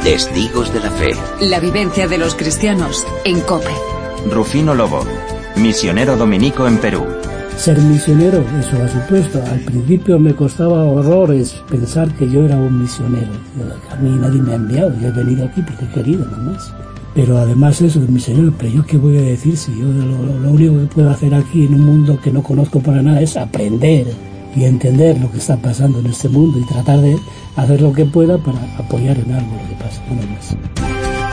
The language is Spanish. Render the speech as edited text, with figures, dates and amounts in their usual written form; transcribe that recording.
Testigos de la fe. La vivencia de los cristianos en COPE. Rufino Lobo, misionero dominico en Perú. Ser misionero, eso ha supuesto. Al principio me costaba horrores pensar que yo era un misionero. A mí nadie me ha enviado, yo he venido aquí porque he querido nomás. Pero además eso de misionero, pero yo qué voy a decir si yo lo único que puedo hacer aquí en un mundo que no conozco para nada es aprender y entender lo que está pasando en este mundo y tratar de hacer lo que pueda para apoyar en algo lo que pasa, no más.